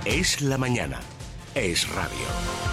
Es la mañana. Es radio.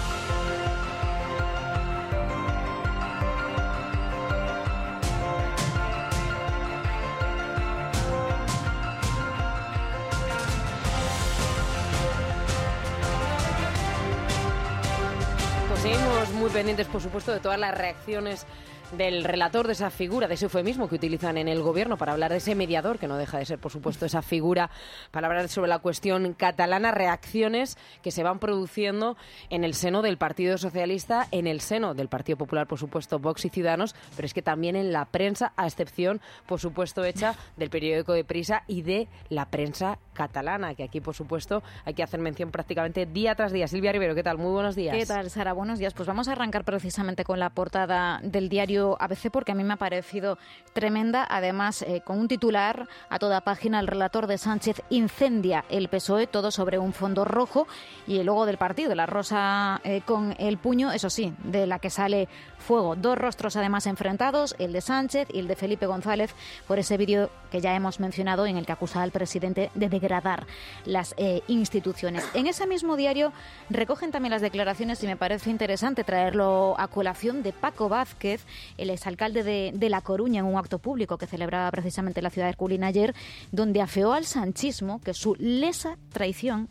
Seguimos muy pendientes, por supuesto, de todas las reacciones del relator, de esa figura, de ese eufemismo que utilizan en el gobierno para hablar de ese mediador, que no deja de ser, por supuesto, esa figura para hablar sobre la cuestión catalana, reacciones que se van produciendo en el seno del Partido Socialista, en el seno del Partido Popular, por supuesto, Vox y Ciudadanos, pero es que también en la prensa, a excepción, por supuesto, hecha del periódico de Prisa y de la prensa catalana, que aquí, por supuesto, hay que hacer mención prácticamente día tras día. Silvia Rivero, ¿qué tal? Muy buenos días. ¿Qué tal, Sara? Buenos días. Pues vamos a arrancar precisamente con la portada del diario ABC, porque a mí me ha parecido tremenda. Además, con un titular a toda página: el relator de Sánchez incendia el PSOE, todo sobre un fondo rojo, y el logo del partido, la rosa con el puño, eso sí, de la que sale fuego. Dos rostros además enfrentados, el de Sánchez y el de Felipe González, por ese vídeo que ya hemos mencionado en el que acusaba al presidente de degradar las instituciones. En ese mismo diario recogen también las declaraciones, y me parece interesante traerlo a colación, de Paco Vázquez, el exalcalde de La Coruña, en un acto público que celebraba precisamente la ciudad de Herculín ayer, donde afeó al sanchismo que su lesa traición,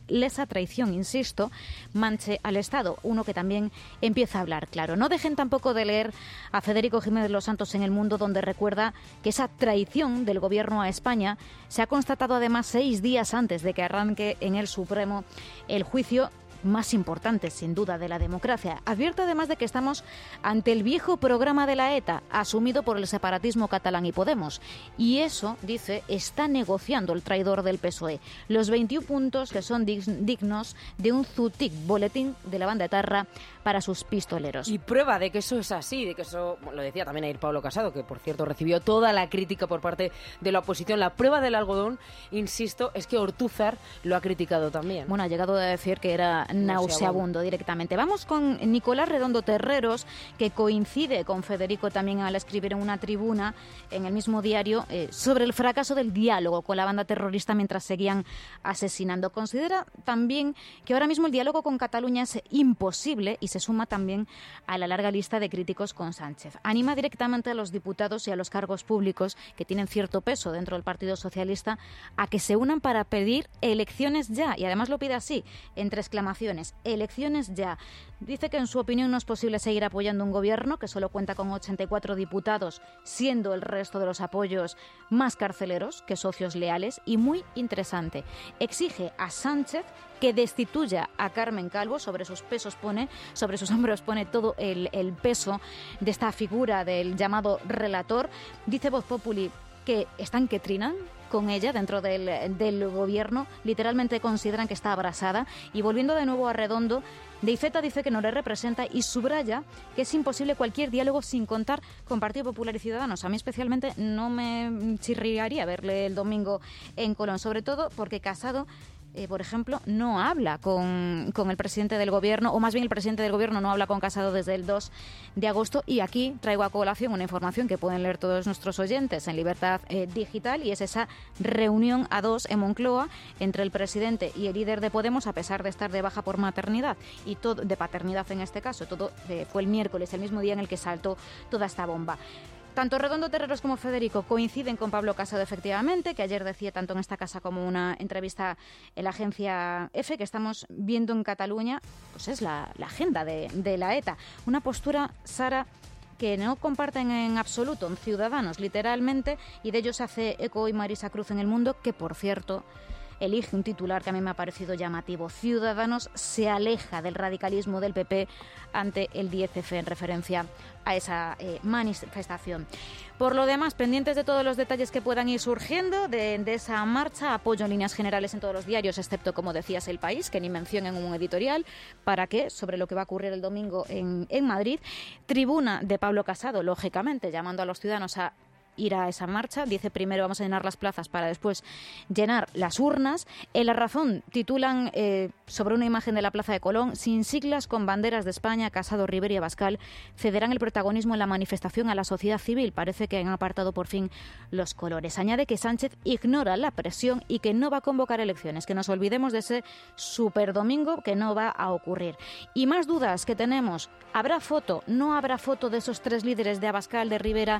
insisto, manche al Estado. Uno que también empieza a hablar claro. No dejen tampoco de leer a Federico Jiménez Los Santos en El Mundo, donde recuerda que esa traición del Gobierno a España se ha constatado además 6 días antes de que arranque en el Supremo el juicio más importante, sin duda, de la democracia. Advierte además de que estamos ante el viejo programa de la ETA, asumido por el separatismo catalán y Podemos. Y eso, dice, está negociando el traidor del PSOE. Los 21 puntos que son dignos de un ZUTIC, boletín de la banda etarra para sus pistoleros. Y prueba de que eso es así, de que eso, lo decía también ayer Pablo Casado, que por cierto recibió toda la crítica por parte de la oposición. La prueba del algodón, insisto, es que Ortúzar lo ha criticado también. Bueno, ha llegado a decir que era nauseabundo directamente. Vamos con Nicolás Redondo Terreros, que coincide con Federico también al escribir en una tribuna en el mismo diario sobre el fracaso del diálogo con la banda terrorista mientras seguían asesinando. Considera también que ahora mismo el diálogo con Cataluña es imposible, y se suma también a la larga lista de críticos con Sánchez. Anima directamente a los diputados y a los cargos públicos que tienen cierto peso dentro del Partido Socialista a que se unan para pedir elecciones ya, y además lo pide así, entre exclamaciones: elecciones ya. Dice que en su opinión no es posible seguir apoyando un gobierno que solo cuenta con 84 diputados, siendo el resto de los apoyos más carceleros que socios leales. Y muy interesante, exige a Sánchez que destituya a Carmen Calvo. Sobre sus hombros pone todo el peso de esta figura del llamado relator. Dice Voz Populi que están que trinan con ella dentro del gobierno, literalmente consideran que está abrasada. Y volviendo de nuevo a Redondo, de Iceta dice que no le representa y subraya que es imposible cualquier diálogo sin contar con Partido Popular y Ciudadanos. A mí especialmente no me chirriaría verle el domingo en Colón, sobre todo porque Casado, por ejemplo, no habla con el presidente del Gobierno, o más bien el presidente del Gobierno no habla con Casado desde el 2 de agosto. Y aquí traigo a colación una información que pueden leer todos nuestros oyentes en Libertad Digital, y es esa reunión a 2 en Moncloa entre el presidente y el líder de Podemos, a pesar de estar de baja por maternidad, y todo de paternidad en este caso. Todo fue el miércoles, el mismo día en el que saltó toda esta bomba. Tanto Redondo Terreros como Federico coinciden con Pablo Casado, efectivamente, que ayer decía tanto en esta casa como una entrevista en la agencia EFE que estamos viendo en Cataluña, pues es la agenda de la ETA. Una postura, Sara, que no comparten en absoluto en Ciudadanos, literalmente, y de ellos hace eco hoy Marisa Cruz en El Mundo, que por cierto elige un titular que a mí me ha parecido llamativo: Ciudadanos se aleja del radicalismo del PP ante el 10F, en referencia a esa manifestación. Por lo demás, pendientes de todos los detalles que puedan ir surgiendo de esa marcha. Apoyo en líneas generales en todos los diarios, excepto, como decías, El País, que ni menciona en un editorial para qué, sobre lo que va a ocurrir el domingo en Madrid. Tribuna de Pablo Casado, lógicamente, llamando a los ciudadanos a ir a esa marcha. Dice, primero vamos a llenar las plazas para después llenar las urnas. En La Razón titulan sobre una imagen de la Plaza de Colón: sin siglas, con banderas de España, Casado, Rivera y Abascal cederán el protagonismo en la manifestación a la sociedad civil. Parece que han apartado por fin los colores. Añade que Sánchez ignora la presión y que no va a convocar elecciones, que nos olvidemos de ese superdomingo, que no va a ocurrir. Y más dudas que tenemos: ¿habrá foto? ¿No habrá foto de esos tres líderes, de Abascal, de Rivera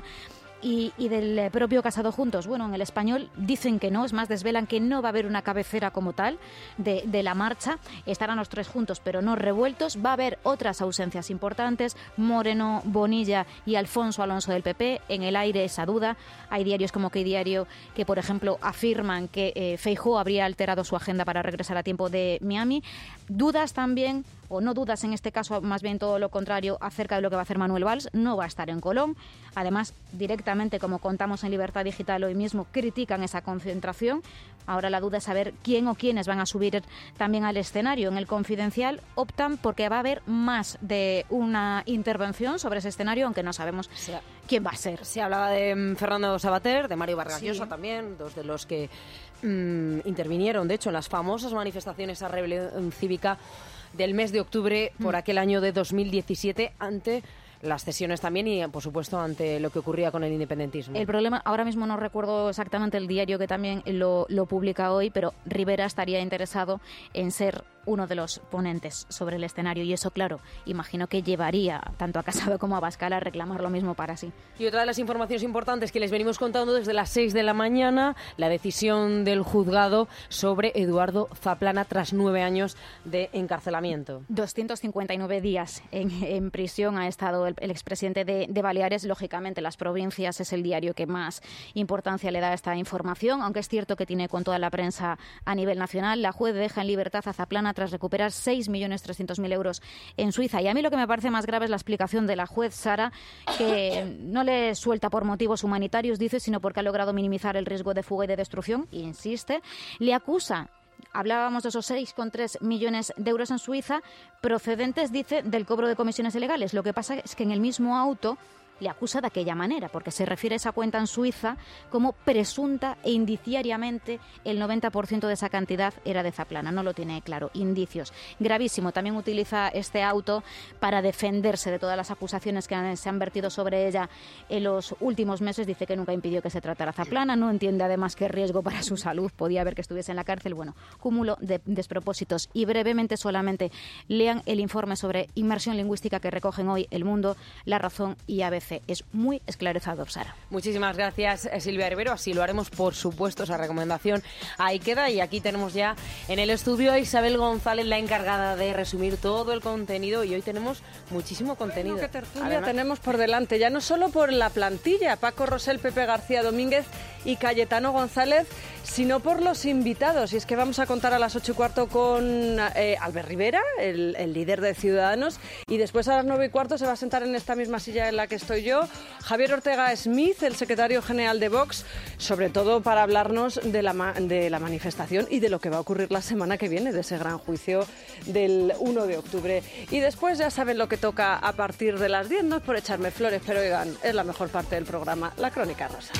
y del propio Casado juntos? Bueno, en El Español dicen que no, es más, desvelan que no va a haber una cabecera como tal de la marcha. Estarán los tres juntos, pero no revueltos. Va a haber otras ausencias importantes: Moreno, Bonilla y Alfonso Alonso del PP. En el aire esa duda. Hay diarios como Que Diario que, por ejemplo, afirman que Feijóo habría alterado su agenda para regresar a tiempo de Miami. Dudas también, o no dudas en este caso, más bien todo lo contrario, acerca de lo que va a hacer Manuel Valls. No va a estar en Colón. Además, directamente, como contamos en Libertad Digital hoy mismo, critican esa concentración. Ahora la duda es saber quién o quiénes van a subir también al escenario. En El Confidencial optan porque va a haber más de una intervención sobre ese escenario, aunque no sabemos quién va a ser. Se hablaba de Fernando Savater, de Mario Vargas Llosa también, dos de los que intervinieron, de hecho, en las famosas manifestaciones a rebelión cívica del mes de octubre por aquel año de 2017, ante las cesiones también y, por supuesto, ante lo que ocurría con el independentismo. El problema, ahora mismo no recuerdo exactamente el diario que también lo publica hoy, pero Rivera estaría interesado en ser uno de los ponentes sobre el escenario, y eso, claro, imagino que llevaría tanto a Casado como a Abascal a reclamar lo mismo para sí. Y otra de las informaciones importantes que les venimos contando desde las 6 de la mañana, la decisión del juzgado sobre Eduardo Zaplana tras 9 años de encarcelamiento. 259 días en prisión ha estado el expresidente de Baleares. Lógicamente, Las Provincias es el diario que más importancia le da a esta información, aunque es cierto que tiene con toda la prensa a nivel nacional. La juez deja en libertad a Zaplana tras recuperar 6.300.000 euros en Suiza. Y a mí lo que me parece más grave es la explicación de la juez Sara, que no le suelta por motivos humanitarios, dice, sino porque ha logrado minimizar el riesgo de fuga y de destrucción. Y insiste, le acusa. Hablábamos de esos 6,3 millones de euros en Suiza, procedentes, dice, del cobro de comisiones ilegales. Lo que pasa es que en el mismo auto le acusa de aquella manera, porque se refiere a esa cuenta en Suiza como presunta e indiciariamente el 90% de esa cantidad era de Zaplana. No lo tiene claro. Indicios. Gravísimo. También utiliza este auto para defenderse de todas las acusaciones que se han vertido sobre ella en los últimos meses. Dice que nunca impidió que se tratara Zaplana. No entiende además qué riesgo para su salud podía haber que estuviese en la cárcel. Bueno, cúmulo de despropósitos. Y brevemente solamente lean el informe sobre inmersión lingüística que recogen hoy El Mundo, La Razón y ABC. Es muy esclarecedor, Sara. Muchísimas gracias, Silvia Rivero. Así lo haremos, por supuesto, esa recomendación ahí queda. Y aquí tenemos ya en el estudio a Isabel González, la encargada de resumir todo el contenido. Y hoy tenemos muchísimo contenido. ¿Qué tertulia tenemos por delante? Ya no solo por la plantilla, Paco Rosell, Pepe García Domínguez y Cayetano González, sino por los invitados. Y es que vamos a contar a las 8:15 con Albert Rivera, el líder de Ciudadanos, y después a las 9:15 se va a sentar en esta misma silla en la que estoy yo Javier Ortega Smith, el secretario general de Vox, sobre todo para hablarnos de la manifestación y de lo que va a ocurrir la semana que viene, de ese gran juicio del 1 de octubre. Y después ya saben lo que toca a partir de las 10, no es por echarme flores, pero oigan, es la mejor parte del programa, la Crónica Rosa.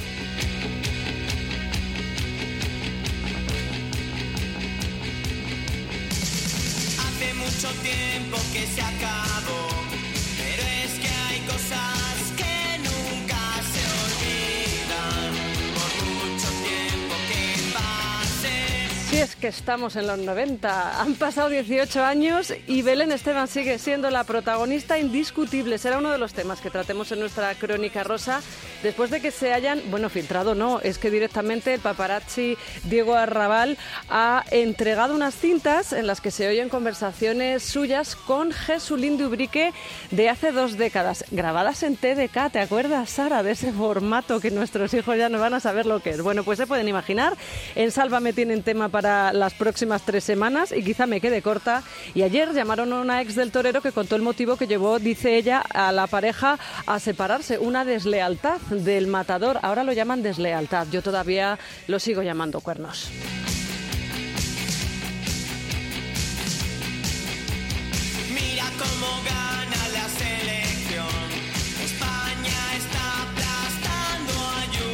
Hace mucho tiempo que se acabó, pero es que hay cosas que nunca se olvidan, por mucho tiempo que pase. Sí, es que estamos en los 90, han pasado 18 años y Belén Esteban sigue siendo la protagonista indiscutible. Será uno de los temas que tratemos en nuestra Crónica Rosa, después de que se hayan, filtrado no, es que directamente el paparazzi Diego Arrabal ha entregado unas cintas en las que se oyen conversaciones suyas con Jesulín de Ubrique de hace 2 décadas, grabadas en TDK. ¿Te acuerdas, Sara, de ese formato que nuestros hijos ya no van a saber lo que es? Bueno, pues se pueden imaginar, en Sálvame tienen tema para las próximas 3 semanas y quizá me quede corta. Y ayer llamaron a una ex del torero que contó el motivo que llevó, dice ella, a la pareja a separarse, una deslealtad del matador. Ahora lo llaman deslealtad, yo todavía lo sigo llamando cuernos. Mira cómo gana la selección, España está aplastando a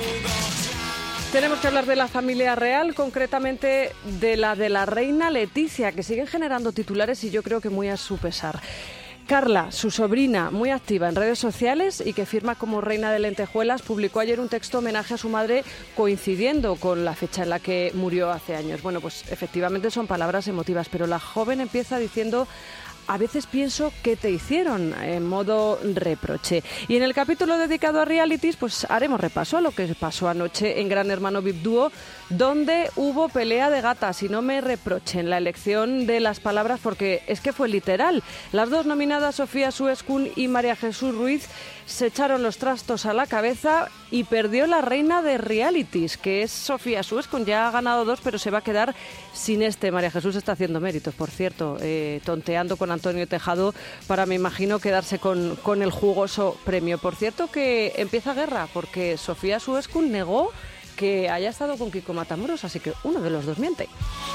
tenemos que hablar de la familia real, concretamente de la reina Letizia, que siguen generando titulares y yo creo que muy a su pesar. Carla, su sobrina, muy activa en redes sociales y que firma como reina de lentejuelas, publicó ayer un texto homenaje a su madre coincidiendo con la fecha en la que murió hace años. Bueno, pues efectivamente son palabras emotivas, pero la joven empieza diciendo: a veces pienso qué te hicieron, en modo reproche. Y en el capítulo dedicado a realities, pues haremos repaso a lo que pasó anoche en Gran Hermano VIP Dúo, donde hubo pelea de gatas, y no me reprochen la elección de las palabras porque es que fue literal. Las dos nominadas, Sofía Sueskun y María Jesús Ruiz, se echaron los trastos a la cabeza y perdió la reina de realities, que es Sofía Sueskun. Ya ha ganado 2, pero se va a quedar sin este. María Jesús está haciendo méritos, por cierto, tonteando con Antonio Tejado para, me imagino, quedarse con el jugoso premio. Por cierto, que empieza guerra, porque Sofía Sueskun negó que haya estado con Kiko Matamoros, así que uno de los dos miente.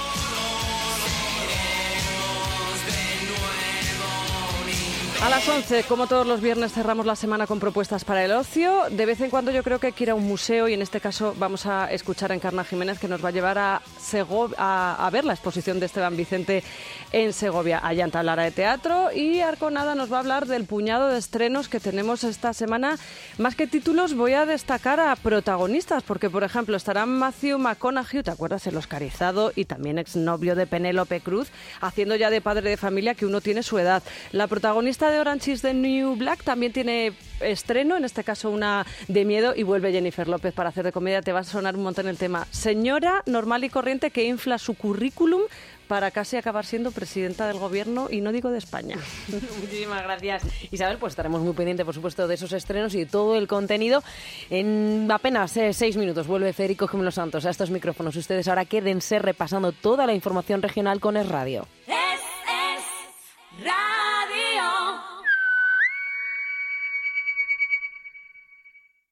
A las 11, como todos los viernes, cerramos la semana con propuestas para el ocio. De vez en cuando yo creo que hay que ir a un museo y en este caso vamos a escuchar a Encarna Jiménez, que nos va a llevar a ver la exposición de Esteban Vicente en Segovia. Allanta hablará de teatro y Arconada nos va a hablar del puñado de estrenos que tenemos esta semana. Más que títulos, voy a destacar a protagonistas, porque por ejemplo estarán Matthew McConaughey, ¿te acuerdas? El oscarizado y también exnovio de Penélope Cruz, haciendo ya de padre de familia, que uno tiene su edad. La protagonista de Orange is the New Black también tiene estreno, en este caso una de miedo, y vuelve Jennifer López para hacer de comedia. Te va a sonar un montón el tema. Señora normal y corriente que infla su currículum para casi acabar siendo presidenta del gobierno, y no digo de España. Muchísimas gracias, Isabel. Pues estaremos muy pendientes, por supuesto, de esos estrenos y de todo el contenido. En apenas 6 minutos vuelve Federico Jiménez Santos a estos micrófonos. Ustedes ahora quédense repasando toda la información regional con Es Radio.